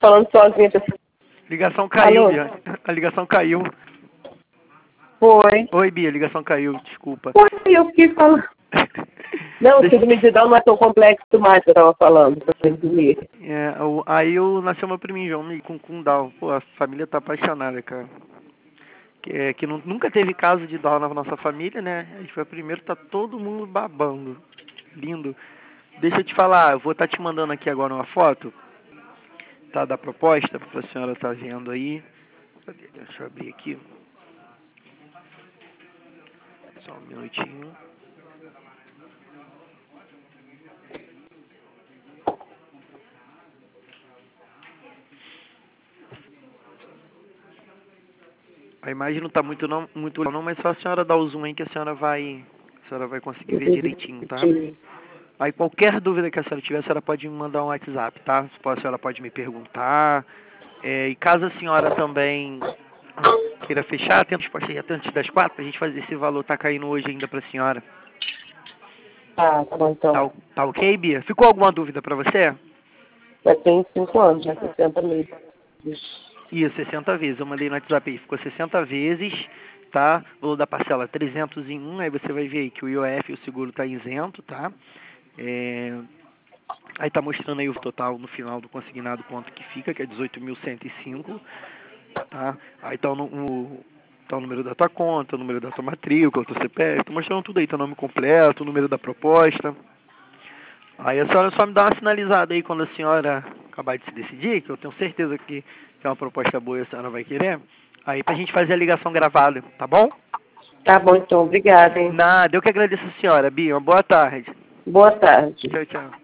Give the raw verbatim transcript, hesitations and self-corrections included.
falando sozinha. Ligação caiu, Alô? Bia. A ligação caiu. Foi. Oi, Bia, a ligação caiu, desculpa. Foi, eu fiquei falando. Não, o síndrome de Down não é tão complexo mais que eu tava falando, pra você entender. É, o, aí eu nasceu meu priminho João com, com Down. Pô, a família tá apaixonada, cara. Que, é, que não, nunca teve caso de Down na nossa família, né? A gente foi o primeiro, tá todo mundo babando. Lindo. Deixa eu te falar, eu vou estar tá te mandando aqui agora uma foto, tá, da proposta, pra senhora tá vendo aí. Cadê? Deixa eu abrir aqui. Só um minutinho. A imagem não tá muito não, muito não, mas só a senhora dá o zoom aí que a senhora vai, a senhora vai conseguir ver direitinho, tá? Aí qualquer dúvida que a senhora tiver, a senhora pode me mandar um WhatsApp, tá? A senhora pode me perguntar. É, e caso a senhora também queira fechar, temos resposta aí até antes das quatro, pra gente fazer esse valor, tá caindo hoje ainda pra senhora. Ah, tá bom então. Tá, tá ok, Bia? Ficou alguma dúvida pra você? Já tem cinco anos, já sessenta meses. Isso, sessenta vezes. Eu mandei no WhatsApp aí, ficou sessenta vezes, tá? O valor da parcela trezentos e um, aí você vai ver aí que o I O F e o seguro tá isento, tá? É... Aí tá mostrando aí o total no final do consignado quanto que fica, que é dezoito mil cento e cinco, tá? Aí tá o, o, tá o número da tua conta, o número da tua matrícula, o teu C P F, tô mostrando tudo aí, teu nome completo, o número da proposta. Aí a senhora só me dá uma sinalizada aí quando a senhora acabar de se decidir, que eu tenho certeza que é uma proposta boa e a senhora vai querer. Aí pra gente fazer a ligação gravada, tá bom? Tá bom então, obrigada, hein? Nada, eu que agradeço a senhora, Bia. Uma boa tarde. Boa tarde. Tchau, tchau.